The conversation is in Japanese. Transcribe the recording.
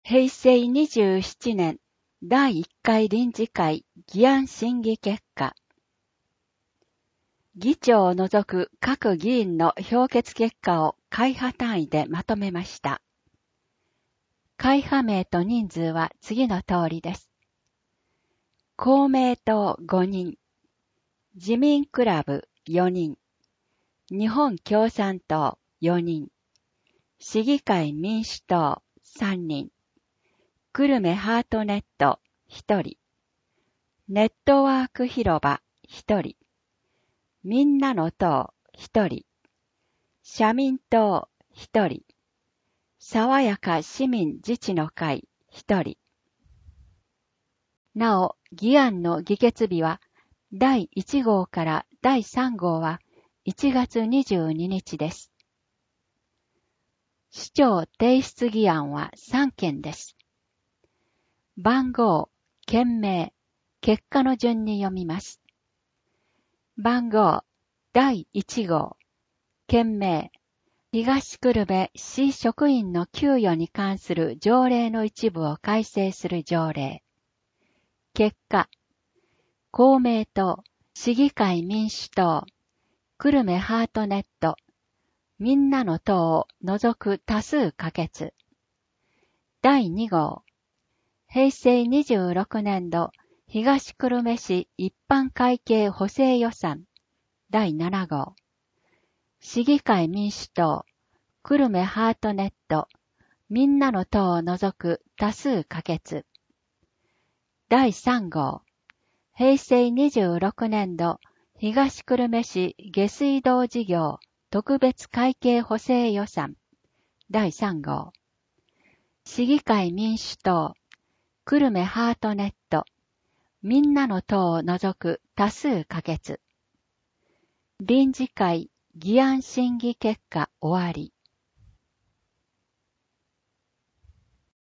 平成27年第1回臨時会議案審議結果。議長を除く各議員の評決結果を会派単位でまとめました。会派名と人数は次の通りです。公明党5人、自民クラブ4人、日本共産党4人、市議会民主党3人、久留米ハートネット1人、ネットワーク広場1人、みんなの党1人、社民党1人、爽やか市民自治の会1人。なお、議案の議決日は、第1号から第3号は1月22日です。市長提出議案は3件です。番号、件名、結果の順に読みます。番号、第1号、件名、東久留米市職員の給与に関する条例の一部を改正する条例。結果、公明党、市議会民主党、久留米ハートネット、みんなの党を除く多数可決。第2号、平成26年度東久留米市一般会計補正予算第7号、市議会民主党、久留米ハートネット、みんなの党を除く多数可決。第3号、平成26年度東久留米市下水道事業特別会計補正予算第3号、市議会民主党、久留米ハートネット、みんなの党を除く多数可決。臨時会議案審議結果終わり。